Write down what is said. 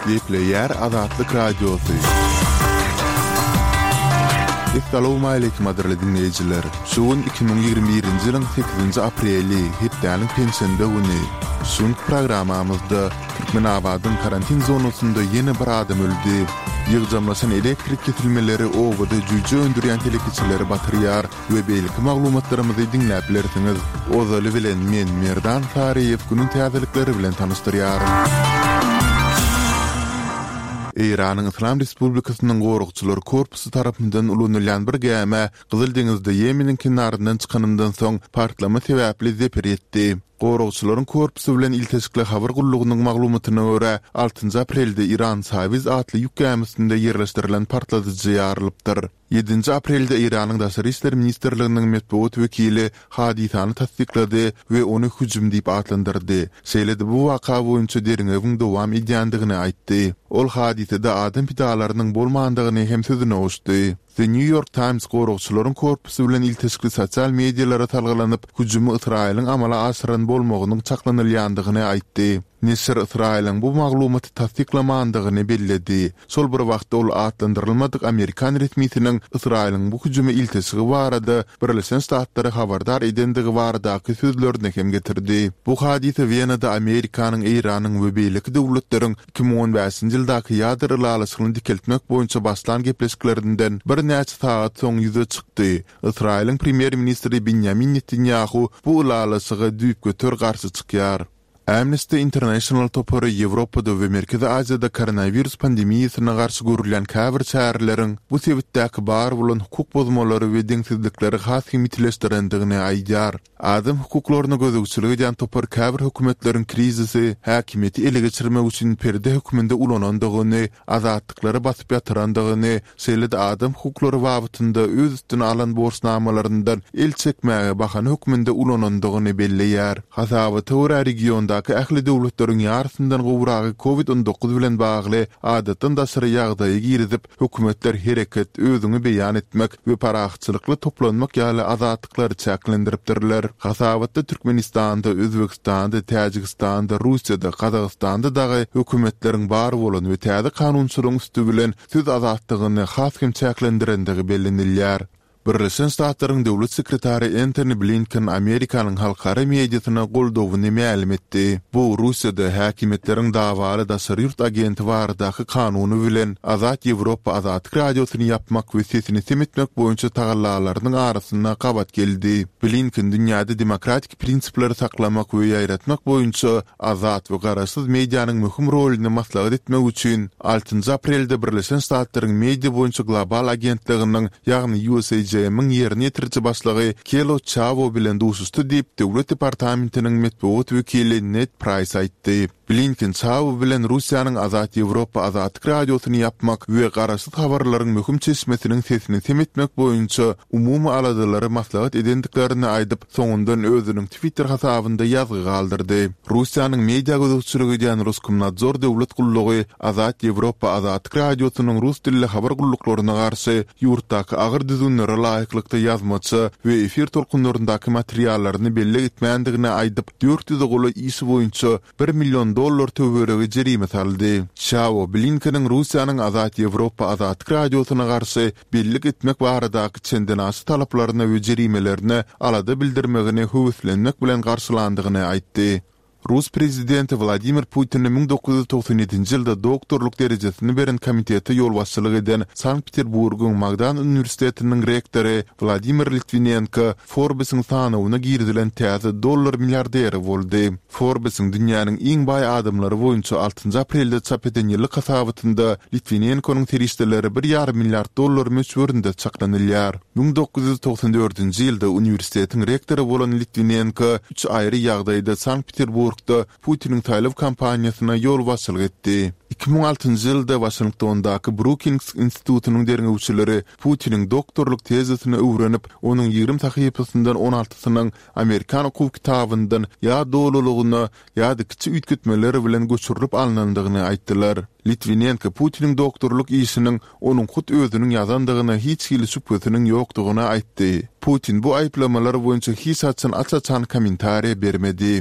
Player Azatlyk Radiosu. Assalamu alaykum adyrly dinleyijiler. Şuun 2021-nji ýylyň 8-nji apreli hepdäniň pensiýanda güni. Şuň programamyzda Türkmenabadyň karantin zonasynda ýene bir adam öldü. Ýygjamlaşan elektrik kesilmeleri owada jüje öndürýän telekiçileri batyrýar we beýleki maglumatlarymyzy dinläp bilersiňiz. Ozaly bilen men Merdan Tariýew günüň täzelikleri bilen tanışdyrýarym. Iranyň Islam Respublikasynyň gorugçylar korpusy tarapyndan ulanylýan bir gäme Gyzyl deňizde Ýemeniň kenaryndan çykanyndan soň partlama sebäpli zepir etdi. Gorugçylaryň korpusu bilen ilteşikli habar gullugynyň maglumatyna görä 6-njy aprelde Iran Saviz atly ýük gemisinde ýerleşdirilen partladyjy ýarlypdyr. 7-nji aprelde Iranyň Daşary işler ministrliginiň medeniýet wekili hadisany tasdiklady we ony hüjüm diýip atlandyrdy. Şeýledi bu waka boýunça deriňewiň dowam edýändigini aýtdy. Ol hadisede adam pidalarynyň bolmandygyny hem sözüne oşdy. The New York Times gorugçylaryň korpusu bilen ilteşikli sosial medialara talgalanyp hüjümi Israýlyň amala aşyran bolmagynyň çaklanylýandygyny aýtdy. Nesir Israýlyň bu maglumaty tasdiklamandygyny belledi. Sol bir wagtda ol atlandyrylmadyk Amerikan resmiýetiniň Israýlyň bu hüjümi ilteşigi barada Birleşen Ştatlary habardar edendigi baradaky sözlerini hem getirdi. Bu hadise Wienada Amerikanyň, Iranyň we beýleki döwletleriň 2015-nji ýyldaky ýadry alasyny dikeltmek boýunça başlan gepleşiklerinden bir näçe saat soň ýüze çykdy. Israýlyň premier ministri Benjamin Netanyahu bu alasyga düýüp götür garşy çykýar. Amnesty International topary Ýewropada we Merkezi Aziýada koronavirus pandemiýasyna garşy görülen käbir çäreleriň bu sebäpdäki bar bolan hukuk bozmalary we deňsizlikleri has himitlešdirendigini aýdýar. Adam hukuklaryna gözükçüligi edýän topar käbir hökümetleriň krizisi häkimiýeti ele geçirmek üçin perde höküminde ulanandygyny, azatlyklary basyp ýatyrandygyny, şeýle-de adam hukuklary wagtynda öz üstüne alan borçnamalарyndan el çekmäge bakan höküminde ulanandygyny belleýär. Hasabaty ora regionda ähli döwletleriň ýarysyndan gowragy COVID-19 bilen bagly adatdan daşary ýagdaýy girizip, hökümetler hereket özüni beýan etmek we paraçylykly toplanmak ýaly azatlykları çäklendiripdirler. Hasabatda Türkmenistanda, Özbekistanda, Täjikistanda, Russiýada, Kazakstanda dagy hökümetleriň bar bolan we täze kanunçylygyň üstü bilen söz azatlygyny has hem çäklendirendigi bellenilýär. Birleşen Ştatlaryň döwlet sekretary Antony Blinken Amerikanyň halkara mediasyna goldowyny ma'lum etdi. Bu Russiýada häkimetleriň dawaly daşary ýurt agenti baradaky kanuny bilen Azat Ýewropa Azatlyk radiosyny ýapmak we sesini semetmek boýunça tagallalarynyň arasyna gabat geldi. Blinken dünýäde demokratik prinsiplere saklamak we ýaýratmak boýunça azat we garaşsyz medianyň möhüm rolini maslahat etmek üçin 6-njy aprelde Birleşen Ştatlaryň media boýunça global agentliginiň ýagny USAID Jemin ýerini ýetirji başlygy Kelo Chavo bilen duşuşdy diýip döwlet departamentiniň medeniýet wekili Ned Price aýtdy. Blinken Chavo bilen Russiýanyň Azat Ýewropa Azatlyk radiosyny ýapmak we garaşsyz habarlaryň möhüm çeşmesiniň sesini semetmek boýunça umumy aladylary maslahat edendiklerini aýdyp, soňundan özüniň Twitter hasabynda ýazgy galdyrdy. Russiýanyň media gözükçüligi diýen Roskomnadzor döwlet gullugy Azat Ýewropa Azatlyk radiosynyň rus dilli habar gulluklaryna garşy ýurtdaky agyr düzünlere laýyklykda ýazmaçy we efir tolkunlaryndaky materiallaryny belli etmändigini aýdyp 400 goly işi boýunça $1 million töweregi jerime saldy. Şawo Blinkeniň Russiýanyň Azat Ýewropa Azatlyk radiosyna garşy belli etmek baradaky çendenasy talaplaryna we jerimelerine alada bildirmegini höwüslenmek bilen garşylandygyny aýtdy. Rus prezidenti Vladimir Putin 1997-nji ýylda doktorluk derejesini beren komitete ýol başçylyk eden Sankt-Peterburgyň Magdan Uniwersitetiniň rektory Vladimir Litvinenko Forbes-iň sanawyna girdilen täze $1 milliarderi boldy. Forbes-iň dünýäniň iň baý adamlary boýunça 6-njy aprelde çap eden ýyllyk hasabatynda Litvinenko'nyň terişdeleri $1,5 milliard möçberinde çaklanylýar. 1994-nji ýylda uniwersitetiň rektory bolan Litvinenko 3 aýry ýagdaýda Sankt-Peterburg Putinin taýlap kampaniýasyna ýol başçylyk etdi. 2006-njy ýylda Washingtondaky Brookings institutynyň derňewçileri Putinin doktorluk tezisini öwrenip, onuň 20 sahypasyndan 16synyň Amerikan hukuk kitabyndan ýa dolulugyny ýa-da kiçi üýtgetmeleri bilen göçürilip alınandygyny aýtdylar. Litvinenko Putinin doktorluk işiniň onuň hut özüniň ýazandygyna hiç hili şüphesiniň ýokdugyny aýtdy. Putin bu aýplamalar boýunça hiç açan kommentariýa bermedi.